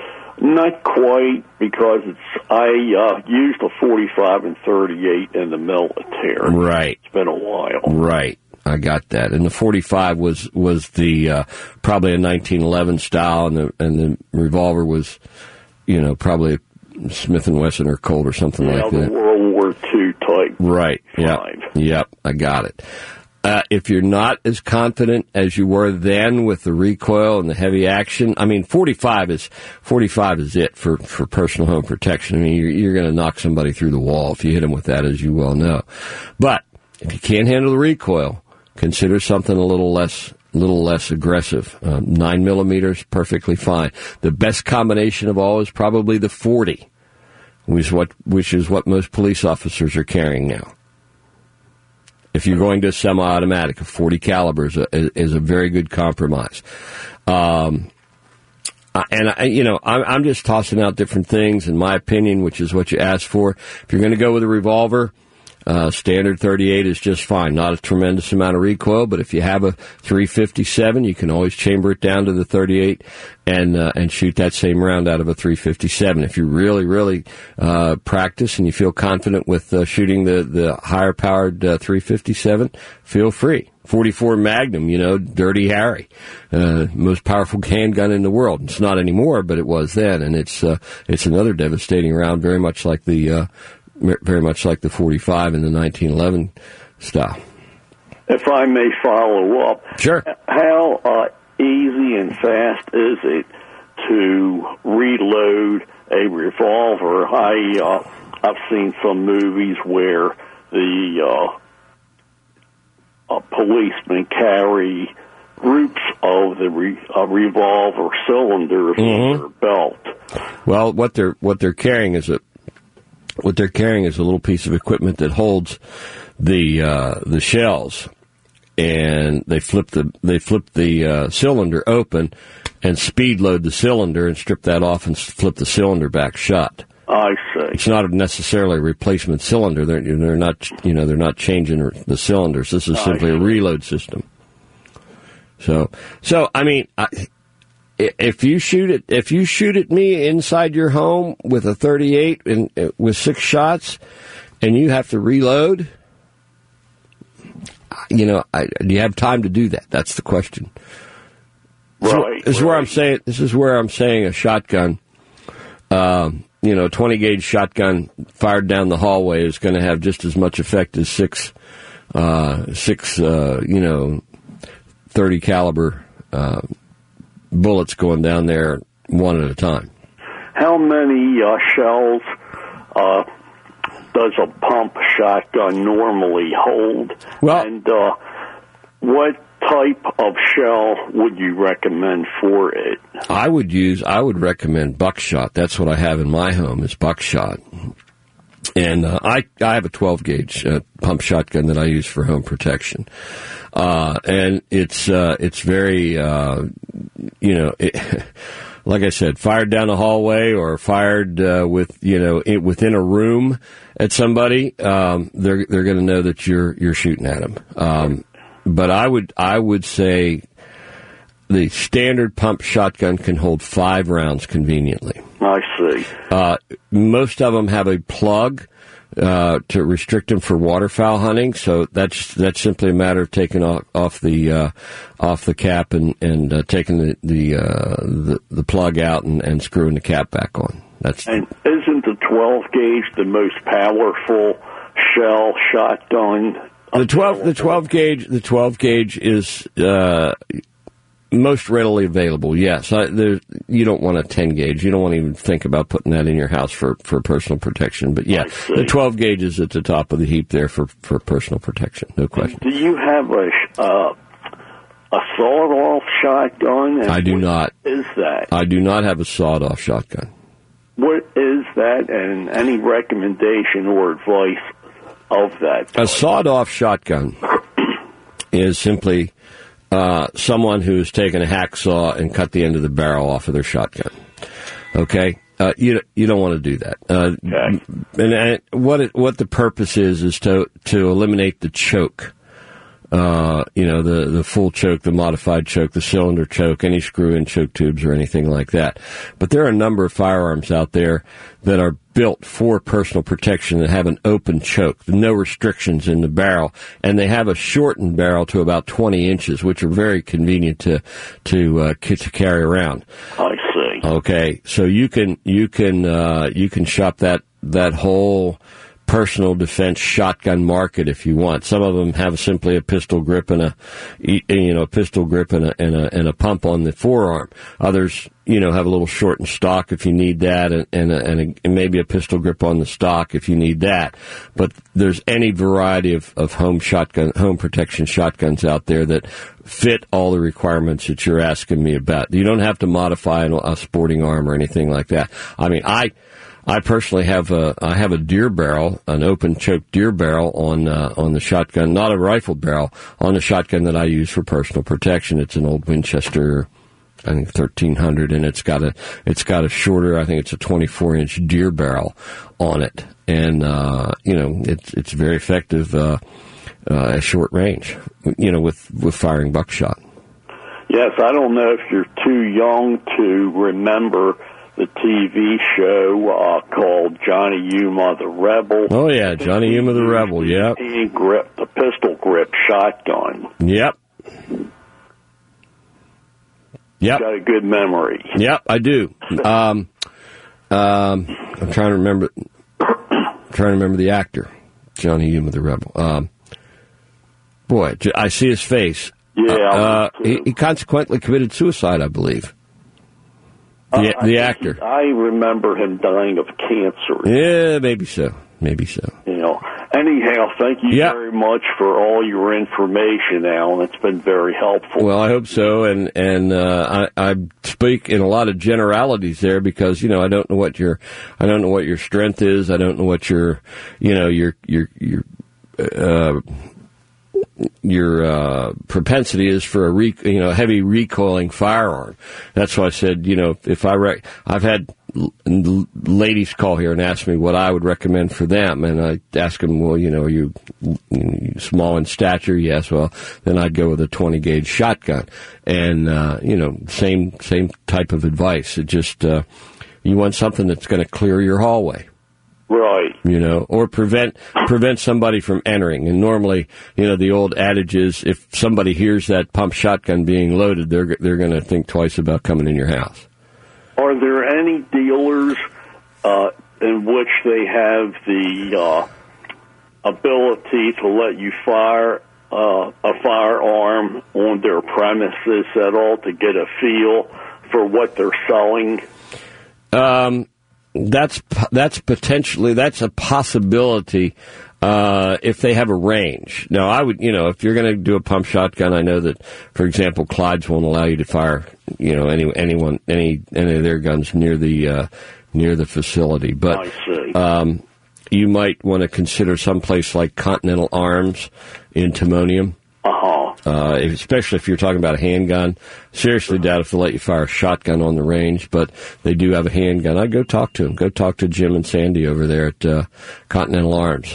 S6: Not quite, because it's I uh, used a forty-five and thirty-eight in the military.
S2: Right.
S6: It's been a while.
S2: Right. I got that. And the forty-five was was the uh, probably a nineteen eleven style, and the and the revolver was, you know, probably a Smith and Wesson or Colt or something
S6: yeah,
S2: like
S6: the
S2: that.
S6: World War Two type.
S2: Right. Yep.
S6: Five.
S2: Yep. I got it. Uh, if you're not as confident as you were then with the recoil and the heavy action, I mean, forty-five is forty-five is it for, for personal home protection. I mean, you're, you're going to knock somebody through the wall if you hit them with that, as you well know. But if you can't handle the recoil, consider something a little less, little less aggressive. Um, nine millimeters, perfectly fine. The best combination of all is probably the forty, which is what which is what most police officers are carrying now. If you're going to a semi-automatic, a forty caliber is a, is a very good compromise. Um, and, I, you know, I'm, I'm just tossing out different things, in my opinion, which is what you asked for. If you're going to go with a revolver, uh, standard thirty-eight is just fine. Not a tremendous amount of recoil, but if you have a three fifty-seven, you can always chamber it down to the thirty-eight and uh, and shoot that same round out of a three fifty-seven. If you really, really uh, practice and you feel confident with uh, shooting the, the higher-powered uh, three fifty-seven, feel free. forty-four Magnum, you know, Dirty Harry, uh, most powerful handgun in the world. It's not anymore, but it was then, and it's uh, it's another devastating round, very much like the uh, very much like the forty-five in the nineteen eleven style.
S6: If I may follow up,
S2: sure.
S6: How uh, easy and fast is it to reload a revolver? I uh, I've seen some movies where the uh, a policemen carry groups of the re, uh, revolver cylinders mm-hmm. in their belt.
S2: Well, what they're what they're carrying is a what they're carrying is a little piece of equipment that holds the uh, the shells, and they flip the they flip the uh, cylinder open and speed load the cylinder and strip that off and flip the cylinder back shut.
S6: I see.
S2: It's not necessarily a replacement cylinder. They're they're not you know they're not changing the cylinders. This is simply a reload system. So so I mean. I, If you shoot it, if you shoot at me inside your home with a thirty-eight and uh, with six shots, and you have to reload, you know, I, do you have time to do that? That's the question.
S6: Right.
S2: So, this is
S6: right.
S2: where I'm saying. This is where I'm saying a shotgun, um, you know, twenty gauge shotgun fired down the hallway is going to have just as much effect as six, uh, six, uh, you know, thirty caliber. Uh, bullets going down there one at a time.
S6: How many uh, shells uh, does a pump shotgun normally hold?
S2: Well,
S6: and uh, what type of shell would you recommend for it?
S2: I would use, I would recommend buckshot. That's what I have in my home is buckshot. And uh, I I have a twelve gauge uh, pump shotgun that I use for home protection, uh, and it's uh, it's very uh, you know it, like I said, fired down a hallway or fired uh, with you know it, within a room at somebody, um, they're they're going to know that you're you're shooting at them. Um, but I would I would say the standard pump shotgun can hold five rounds conveniently.
S6: I see.
S2: Uh, most of them have a plug uh, to restrict them for waterfowl hunting, so that's that's simply a matter of taking off, off the uh, off the cap and and uh, taking the the, uh, the the plug out and, and screwing the cap back on. That's
S6: and isn't the twelve gauge the most powerful shell shotgun?
S2: The twelve the twelve gauge the twelve gauge is. Uh, Most readily available, yes. I, there, you don't want a ten gauge. You don't want to even think about putting that in your house for, for personal protection. But yeah, the twelve gauge is at the top of the heap there for, for personal protection. No question.
S6: Do you have a uh, a sawed-off shotgun? And
S2: I do
S6: what
S2: not.
S6: Is that?
S2: I do not have a sawed-off shotgun.
S6: What is that, and any recommendation or advice of that?
S2: A sawed-off shotgun is simply. Uh, someone who's taken a hacksaw and cut the end of the barrel off of their shotgun. Okay, uh, you you don't want to do that. Uh,
S6: okay.
S2: And, and what it, what the purpose is is to to eliminate the choke uh, you know, the, the full choke, the modified choke, the cylinder choke, any screw-in choke tubes or anything like that. But there are a number of firearms out there that are built for personal protection that have an open choke, no restrictions in the barrel, and they have a shortened barrel to about twenty inches, which are very convenient to to uh, to carry around.
S6: I see.
S2: Okay, so you can you can uh, you can shop that that whole personal defense shotgun market if you want. Some of them have simply a pistol grip and a you know a pistol grip and a and a, and a pump on the forearm. Others, you know, have a little shortened stock if you need that, and and, a, and, a, and maybe a pistol grip on the stock if you need that. But there's any variety of, of home shotgun, home protection shotguns out there that fit all the requirements that you're asking me about. You don't have to modify a sporting arm or anything like that. I mean, I. I personally have a I have a deer barrel, an open choke deer barrel on uh, on the shotgun, not a rifle barrel, on the shotgun that I use for personal protection. It's an old Winchester, I think thirteen hundred, and it's got a it's got a shorter, I think it's a twenty-four inch deer barrel on it, and uh, you know it's it's very effective uh, uh, at short range, you know, with with firing buckshot.
S6: Yes, I don't know if you're too young to remember the T V show uh, called Johnny Yuma the Rebel.
S2: Oh, yeah, Johnny Yuma the Rebel, yep.
S6: He gripped the pistol grip shotgun.
S2: Yep. Yep.
S6: Got a good memory.
S2: Yep, I do. Um, um, I'm trying to remember I'm trying to remember the actor, Johnny Yuma the Rebel. Um, boy, I see his face.
S6: Yeah,
S2: uh, he, he consequently committed suicide, I believe. The, uh, the actor.
S6: He, I remember him dying of cancer.
S2: Yeah, maybe so. Maybe so.
S6: You know. Anyhow, thank you
S2: yep.
S6: very much for all your information, Alan. It's been very helpful.
S2: Well, I hope so, and and uh, I, I speak in a lot of generalities there because you know I don't know what your I don't know what your strength is. I don't know what your you know your your your. Uh, your uh, propensity is for a re- you know heavy recoiling firearm. That's why I said you know if I rec- I've had l- ladies call here and ask me what I would recommend for them, and I ask them, well, you know, are you, you small in stature? Yes. Well, then I'd go with a twenty gauge shotgun, and uh, you know, same same type of advice. It just uh, you want something that's going to clear your hallway.
S6: Right.
S2: You know, or prevent prevent somebody from entering. And normally, you know, the old adage is if somebody hears that pump shotgun being loaded, they're they're going to think twice about coming in your house.
S6: Are there any dealers uh, in which they have the uh, ability to let you fire uh, a firearm on their premises at all to get a feel for what they're selling?
S2: Um. That's that's potentially that's a possibility uh, if they have a range. Now, I would you know if you're going to do a pump shotgun, I know that, for example, Clyde's won't allow you to fire you know any anyone any any of their guns near the uh, near the facility. But
S6: I see.
S2: Um, you might want to consider some place like Continental Arms in Timonium.
S6: Uh-huh.
S2: Uh, especially if you're talking about a handgun. Seriously doubt if they'll let you fire a shotgun on the range, but they do have a handgun. I'd go talk to them. Go talk to Jim and Sandy over there at uh, Continental Arms.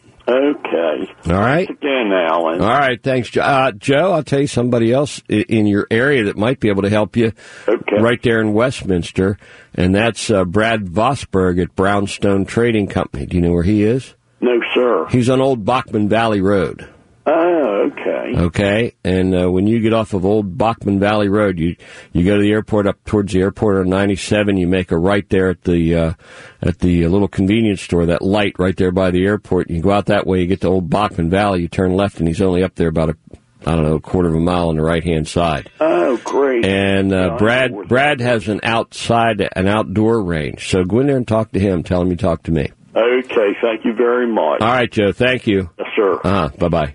S6: Okay.
S2: All right.
S6: Thanks again, Alan.
S2: All right. Thanks, Joe. Uh, Joe, I'll tell you somebody else in your area that might be able to help you
S6: okay.
S2: right there in Westminster, and that's uh, Brad Vosberg at Brownstone Trading Company. Do you know where he is?
S6: No, sir.
S2: He's on Old Bachman Valley Road.
S6: Oh, okay.
S2: Okay, and uh, when you get off of Old Bachman Valley Road, you you go to the airport, up towards the airport on ninety-seven. You make a right there at the uh, at the little convenience store, that light right there by the airport. You go out that way, you get to Old Bachman Valley, you turn left, and he's only up there about a I don't know a quarter of a mile on the right hand side.
S6: Oh, great!
S2: And uh,
S6: yeah,
S2: Brad Brad has an outside an outdoor range, so go in there and talk to him. Tell him you talked to me.
S6: Okay, thank you very much.
S2: All right, Joe. Thank you.
S6: Yes, sir.
S2: Uh-huh. Bye bye.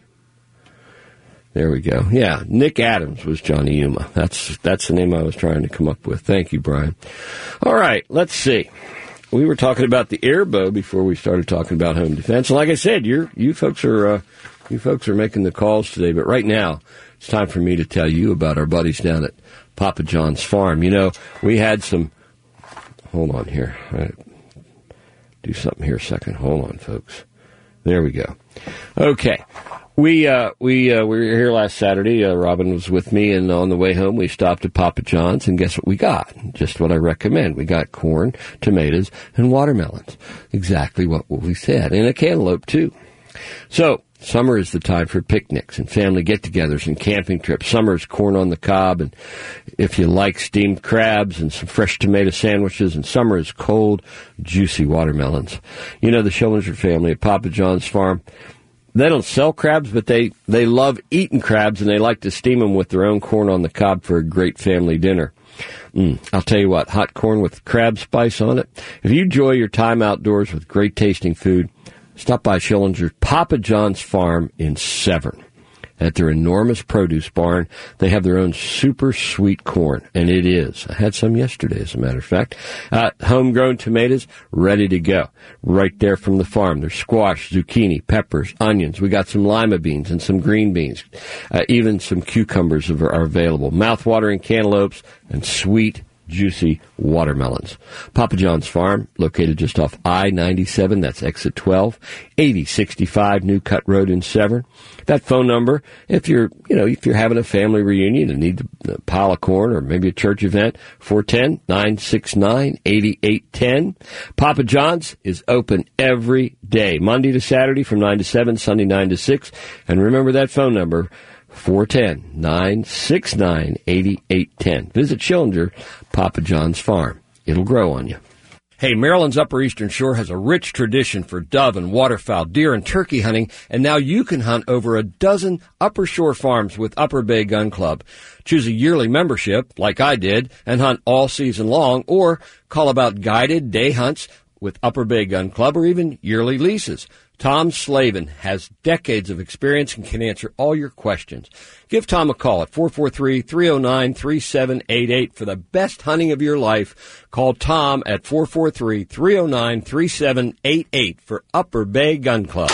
S2: There we go. Yeah, Nick Adams was Johnny Yuma. That's that's the name I was trying to come up with. Thank you, Brian. All right, let's see. We were talking about the airbow before we started talking about home defense. And like I said, you're, you folks are uh, you folks are making the calls today. But right now, it's time for me to tell you about our buddies down at Papa John's Farm. You know, we had some. Hold on here. Right. Do something here a second. Hold on, folks. There we go. Okay. We uh, we uh, we were here last Saturday. Uh, Robin was with me, and on the way home, we stopped at Papa John's, and guess what we got? Just what I recommend. We got corn, tomatoes, and watermelons. Exactly what we said, and a cantaloupe too. So summer is the time for picnics and family get-togethers and camping trips. Summer is corn on the cob, and if you like steamed crabs and some fresh tomato sandwiches, and summer is cold, juicy watermelons. You know, the Schillinger family at Papa John's Farm, they don't sell crabs, but they, they love eating crabs, and they like to steam them with their own corn on the cob for a great family dinner. Mm, I'll tell you what, hot corn with crab spice on it. If you enjoy your time outdoors with great tasting food, stop by Schillinger's Papa John's Farm in Severn. At their enormous produce barn, they have their own super sweet corn, and it is. I had some yesterday, as a matter of fact. Uh, homegrown tomatoes, ready to go. Right there from the farm. There's squash, zucchini, peppers, onions. We got some lima beans and some green beans. Uh, even some cucumbers are, are available. Mouth-watering cantaloupes and sweet, juicy watermelons. Papa John's Farm, located just off I ninety-seven, that's exit twelve, eighty sixty-five New Cut Road in Severn. That phone number, if you're, you know, if you're having a family reunion and need a pile of corn or maybe a church event, four one zero, nine six nine, eight eight one zero. Papa John's is open every day, Monday to Saturday from nine to seven, Sunday nine to six. And remember that phone number, four one zero, nine six nine, eight eight one zero. Visit Schillinger, Papa John's Farm. It'll grow on you. Hey, Maryland's Upper Eastern Shore has a rich tradition for dove and waterfowl, deer and turkey hunting, and now you can hunt over a dozen Upper Shore farms with Upper Bay Gun Club. Choose a yearly membership, like I did, and hunt all season long, or call about guided day hunts with Upper Bay Gun Club, or even yearly leases. Tom Slavin has decades of experience and can answer all your questions. Give Tom a call at four four three, three oh nine, three seven eight eight for the best hunting of your life. Call Tom at four four three, three oh nine, three seven eight eight for Upper Bay Gun Club.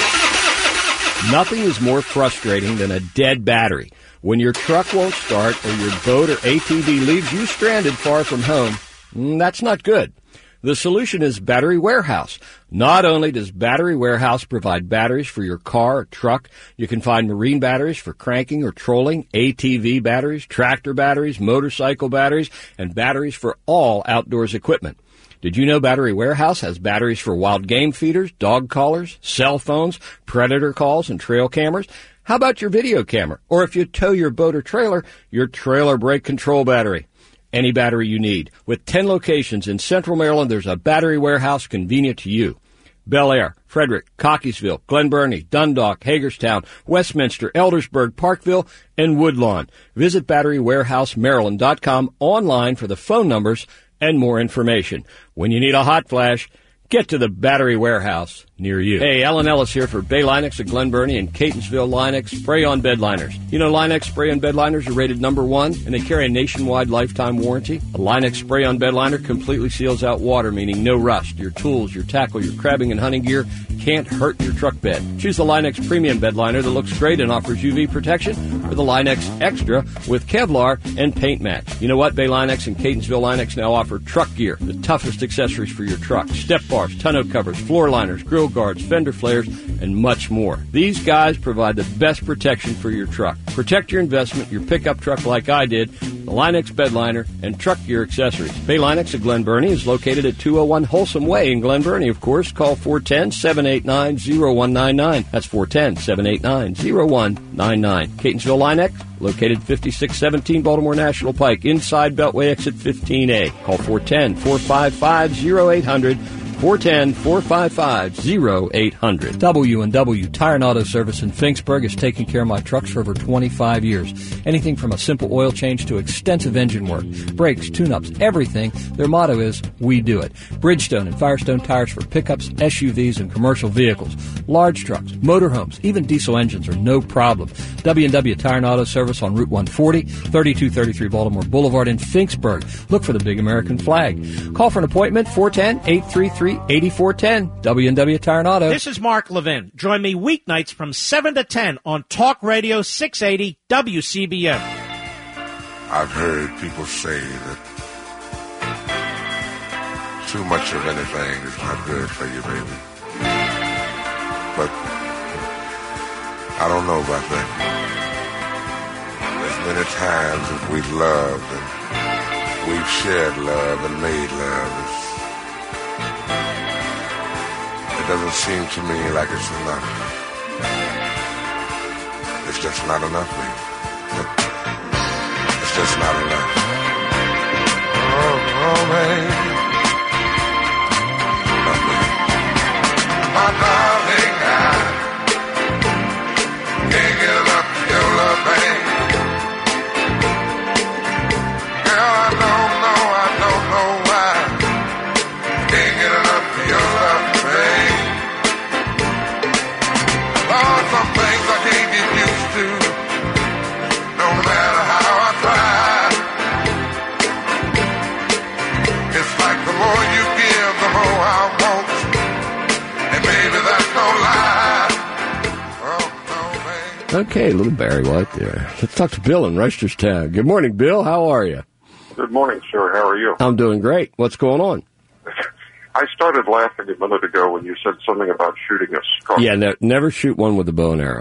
S2: Nothing is more frustrating than a dead battery. When your truck won't start or your boat or A T V leaves you stranded far from home, that's not good. The solution is Battery Warehouse. Not only does Battery Warehouse provide batteries for your car or truck, you can find marine batteries for cranking or trolling, A T V batteries, tractor batteries, motorcycle batteries, and batteries for all outdoors equipment. Did you know Battery Warehouse has batteries for wild game feeders, dog collars, cell phones, predator calls, and trail cameras? How about your video camera? Or if you tow your boat or trailer, your trailer brake control battery. Any battery you need. With ten locations in Central Maryland, there's a Battery Warehouse convenient to you. Bel Air, Frederick, Cockeysville, Glen Burnie, Dundalk, Hagerstown, Westminster, Eldersburg, Parkville, and Woodlawn. Visit battery warehouse maryland dot com online for the phone numbers and more information. When you need a hot flash, get to the Battery Warehouse near you. Hey, Alan Ellis here for Bay Linux of Glen Burnie and Catonsville Linux spray-on bed liners. You know Linux spray-on bed liners are rated number one, and they carry a nationwide lifetime warranty. A Linux spray-on bed liner completely seals out water, meaning no rust. Your tools, your tackle, your crabbing and hunting gear can't hurt your truck bed. Choose the Linux Premium Bed Liner that looks great and offers U V protection, or the Linux Extra with Kevlar and paint match. You know what? Bay Linux and Catonsville Linux now offer truck gear, the toughest accessories for your truck. Step bars, tonneau covers, floor liners, grill guards, fender flares, and much more. These guys provide the best protection for your truck. Protect your investment, your pickup truck like I did, the Linux Bed Liner, and truck gear accessories. Bay Linux of Glen Burnie is located at two oh one Wholesome Way in Glen Burnie, of course. Call four one zero, seven eight nine, zero one nine nine. That's four one zero, seven eight nine, zero one nine nine. Catonsville Linux, located fifty-six seventeen Baltimore National Pike, inside Beltway exit fifteen A. Call four one zero, four five five, zero eight hundred. four one zero, four five five, zero eight hundred.
S3: W and W Tire and Auto Service in Finksburg has taken care of my trucks for over twenty-five years. Anything from a simple oil change to extensive engine work, brakes, tune-ups, everything. Their motto is, we do it. Bridgestone and Firestone tires for pickups, S U Vs, and commercial vehicles. Large trucks, motorhomes, even diesel engines are no problem. W and W Tire and Auto Service on Route one forty, thirty-two thirty-three Baltimore Boulevard in Finksburg. Look for the big American flag. Call for an appointment, four one zero, eight three three, eight four one zero. W and W Tire and Auto.
S7: This is Mark Levin. Join me weeknights from seven to ten on Talk Radio six eighty W C B M.
S8: I've heard people say that too much of anything is not good for you, baby. But I don't know about that. There's many times that we've loved and we've shared love and made love. It's, it doesn't seem to me like it's enough. It's just not enough, baby. It's just not enough. Oh, oh, baby. Love me. My darling, I can't get enough of your love, baby. Girl, I don't know, I don't know why. Can't get enough of your love, baby. Lord, some things I can't get used to, no matter how I try. It's like the more you give, the more I want. And baby, that's no lie. Oh, no, baby.
S2: Okay, little Barry White there. Let's talk to Bill in Reisterstown. Good morning, Bill. How are you?
S9: Good morning, sir. How are you?
S2: I'm doing great. What's going on?
S9: I started laughing a minute ago when you said something about shooting a skunk.
S2: Yeah, no, never shoot one with a bow and arrow.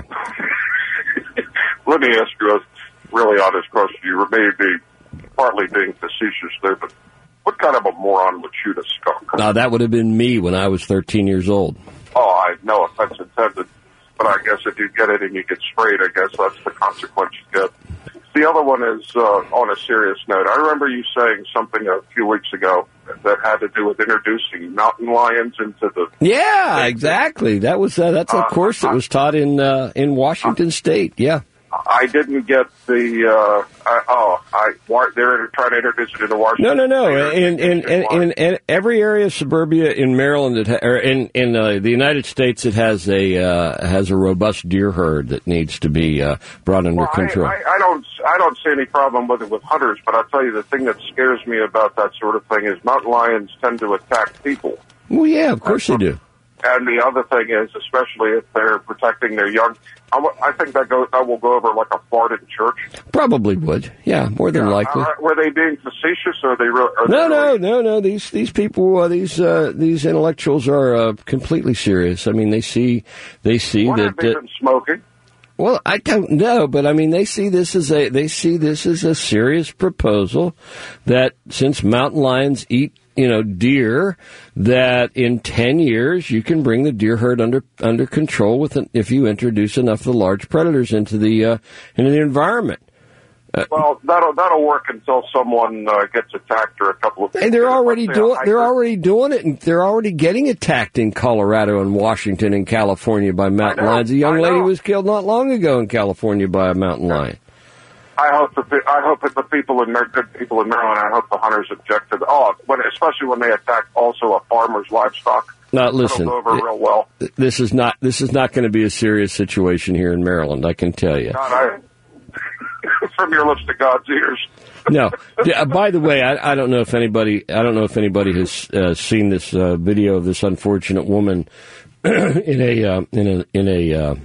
S9: Let me ask you a really honest question. You may be partly being facetious there, but what kind of a moron would shoot a skunk?
S2: Uh, that would have been me when I was thirteen years old.
S9: Oh, I no offense intended, but I guess if you get it and you get sprayed, I guess that's the consequence you get. The other one is uh, on a serious note. I remember you saying something a few weeks ago that had to do with introducing mountain lions into the...
S2: Yeah, exactly. That was uh, that's a uh, course that was taught in uh, in Washington uh, State. Yeah.
S9: I didn't get the, uh, I, oh, I, they're trying to introduce it into Washington.
S2: No, no, no. In, in, in, in, in every area of suburbia in Maryland, it ha- or in, in uh, the United States, it has a, uh, has a robust deer herd that needs to be, uh, brought under
S9: well,
S2: control.
S9: I, I, I don't, I don't see any problem with it with hunters, but I'll tell you the thing that scares me about that sort of thing is mountain lions tend to attack people.
S2: Well, yeah, of course they do.
S9: And the other thing is, especially if they're protecting their young, I, w- I think that, go, that will go over like a fart in church.
S2: Probably would, yeah, more than
S9: yeah,
S2: likely.
S9: Uh, were they being facetious, or are they real? Are
S2: no,
S9: they
S2: no,
S9: really...
S2: no, no. These these people, uh, these uh, these intellectuals are uh, completely serious. I mean, they see they see
S9: what
S2: that.
S9: Have they
S2: uh,
S9: been smoking?
S2: Well, I don't know, but I mean, they see this as a they see this as a serious proposal that since mountain lions eat, you know, deer, that in ten years you can bring the deer herd under under control with an, if you introduce enough of the large predators into the uh, into the environment. Uh,
S9: well, that'll that'll work until someone uh, gets attacked or a couple of.
S2: And they're already doing they're already doing it, and they're already getting attacked in Colorado and Washington and California by mountain lions. A young lady was killed not long ago in California by a mountain lion.
S9: I hope that the, I hope that the people in good people in Maryland. I hope the hunters object to the oh, when, especially when they attack also a farmer's livestock.
S2: Now, listen,
S9: That'll go over real well.
S2: This is not this is not going to be a serious situation here in Maryland. I can tell you.
S9: God, I, from your lips to God's ears.
S2: No. Yeah, by the way, I, I don't know if anybody I don't know if anybody has uh, seen this uh, video of this unfortunate woman in a uh, in a in a. Uh,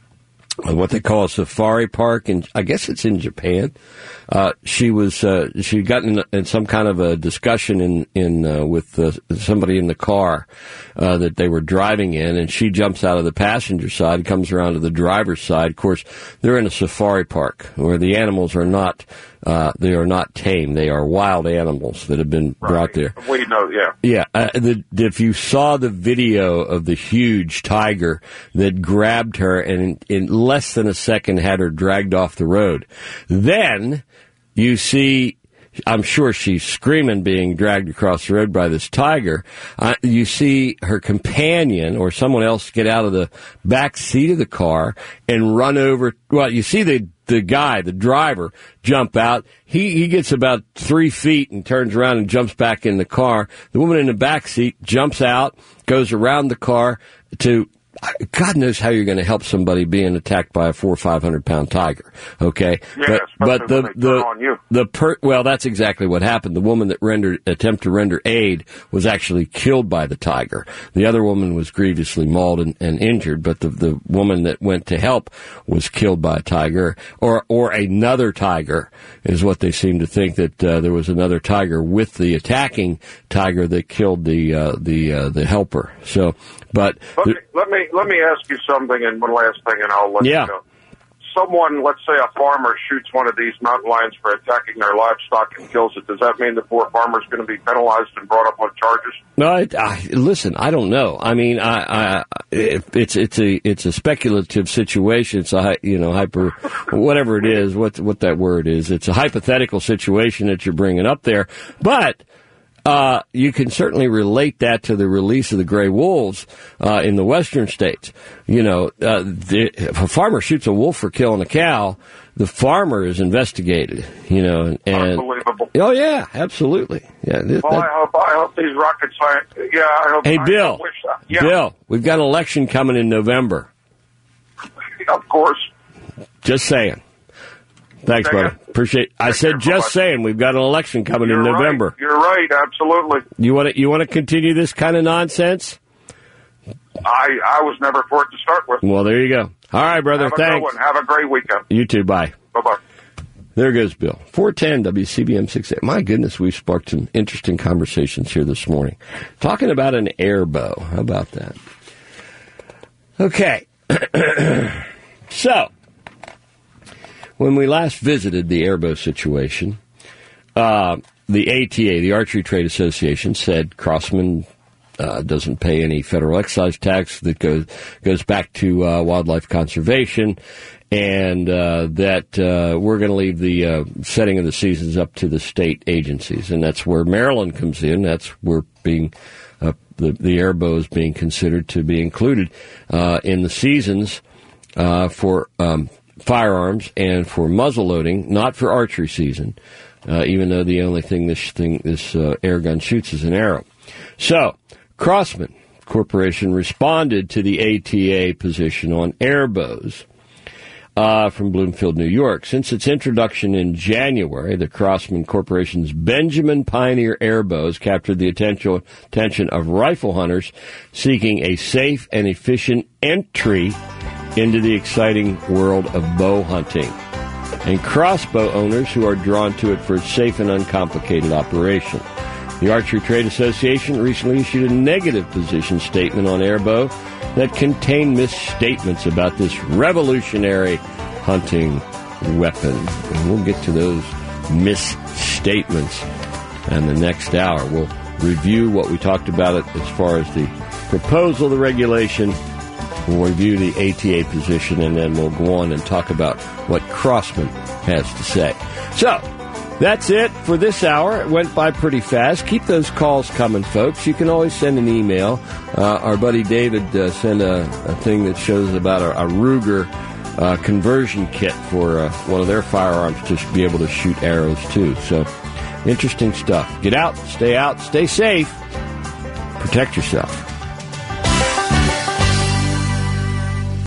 S2: what they call a safari park, and I guess it's in Japan. Uh, she was uh, she got in, in some kind of a discussion in in uh, with uh, somebody in the car uh, that they were driving in, and she jumps out of the passenger side, comes around to the driver's side. Of course, they're in a safari park where the animals are not uh, they are not tame; they are wild animals that have been
S9: right.
S2: brought there.
S9: We know, yeah,
S2: yeah. Uh, the, if you saw the video of the huge tiger that grabbed her and in, in less than a second had her dragged off the road, then you see, I'm sure she's screaming being dragged across the road by this tiger. Uh, you see her companion or someone else get out of the back seat of the car and run over. Well, you see the the guy, the driver, jump out. He he gets about three feet and turns around and jumps back in the car. The woman in the back seat jumps out, goes around the car to. God knows how you're going to help somebody being attacked by a four or five hundred pound tiger. Okay,
S9: yeah,
S2: but but the the
S9: on you.
S2: the per, well, that's exactly what happened. The woman that rendered attempt to render aid was actually killed by the tiger. The other woman was grievously mauled and, and injured, but the the woman that went to help was killed by a tiger or or another tiger is what they seem to think, that uh, there was another tiger with the attacking tiger that killed the uh, the uh, the helper. So, but
S9: let
S2: the,
S9: me let me let me ask you something, and one last thing, and I'll let
S2: yeah.
S9: you go. Someone, let's say a farmer, shoots one of these mountain lions for attacking their livestock and kills it. Does that mean the poor farmer's going to be penalized and brought up on charges?
S2: No, it, I, listen, I don't know. I mean, I, I, it's it's a it's a speculative situation. It's a you know hyper, whatever it is, what what that word is. It's a hypothetical situation that you're bringing up there, but. Uh, you can certainly relate that to the release of the gray wolves uh, in the western states. You know, uh, the, if a farmer shoots a wolf for killing a cow, the farmer is investigated. You know, and, and
S9: unbelievable.
S2: Oh yeah, absolutely. Yeah. Th-
S9: well,
S2: that,
S9: I hope I hope these rocket scientists. Yeah, I hope.
S2: Hey,
S9: I
S2: Bill.
S9: wish that. Yeah.
S2: Bill, we've got an election coming in November.
S9: Of course.
S2: Just saying. Thanks, brother. Appreciate. I said, just saying, we've got an election coming in November.
S9: Right. You're right. Absolutely.
S2: You want to you want to continue this kind of nonsense?
S9: I I was never for it to start with.
S2: Well, there you go. All right, brother.
S9: Have a
S2: Thanks.
S9: good one. Have a great weekend.
S2: You too. Bye.
S9: Bye bye.
S2: There goes Bill. four ten W C B M six eighty. My goodness, we've sparked some interesting conversations here this morning. Talking about an air bow. How about that? Okay. So. When we last visited the airbow situation, uh, the A T A, the Archery Trade Association, said Crossman uh, doesn't pay any federal excise tax that goes goes back to uh, wildlife conservation, and uh, that uh, we're going to leave the uh, setting of the seasons up to the state agencies, and that's where Maryland comes in. That's where being uh, the the airbow is being considered to be included uh, in the seasons uh, for. Um, firearms and for muzzle loading, not for archery season, uh, even though the only thing this thing this uh, air gun shoots is an arrow. So, Crossman Corporation responded to the A T A position on airbows uh, from Bloomfield, New York. Since its introduction in January, the Crossman Corporation's Benjamin Pioneer airbows captured the attention, attention of rifle hunters seeking a safe and efficient entry into the exciting world of bow hunting, and crossbow owners who are drawn to it for its safe and uncomplicated operation. The Archery Trade Association recently issued a negative position statement on airbow that contained misstatements about this revolutionary hunting weapon. And we'll get to those misstatements in the next hour. We'll review what we talked about it as far as the proposal, the regulation. We'll review the A T A position, and then we'll go on and talk about what Crossman has to say. So, that's it for this hour. It went by pretty fast. Keep those calls coming, folks. You can always send an email. Uh, our buddy David uh, sent a, a thing that shows about a, a Ruger uh, conversion kit for uh, one of their firearms to be able to shoot arrows, too. So, interesting stuff. Get out, stay out, stay safe, protect yourself.